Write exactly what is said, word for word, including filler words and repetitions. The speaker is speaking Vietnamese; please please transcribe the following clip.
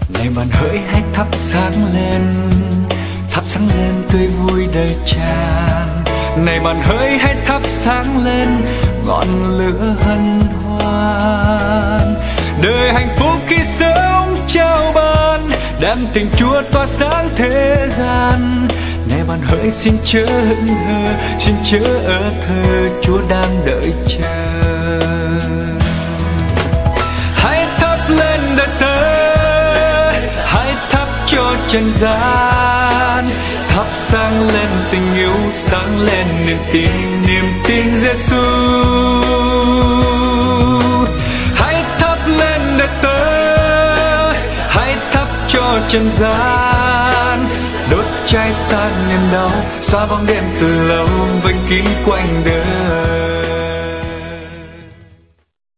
Này bạn hỡi hãy thắp sáng lên, thắp sáng lên tươi vui đời tràn. Này bạn hỡi hãy thắp sáng lên ngọn lửa hân hoan. Đời hạnh phúc khi sống trao ban, đem tình Chúa tỏa sáng thế gian. Này bạn hỡi xin chớ hững hờ, xin chớ ở thờ, Chúa đang đợi chờ. Hãy thắp lên đời tớ, hãy thắp cho trần gian, thắp sáng lên tình yêu, sáng lên niềm tin, niềm tin Giêsu. Hãy thắp lên đời tớ, hãy thắp cho trần gian, đốt cháy tan niềm đau, xóa bóng đêm từ lâu vây kín quanh đời.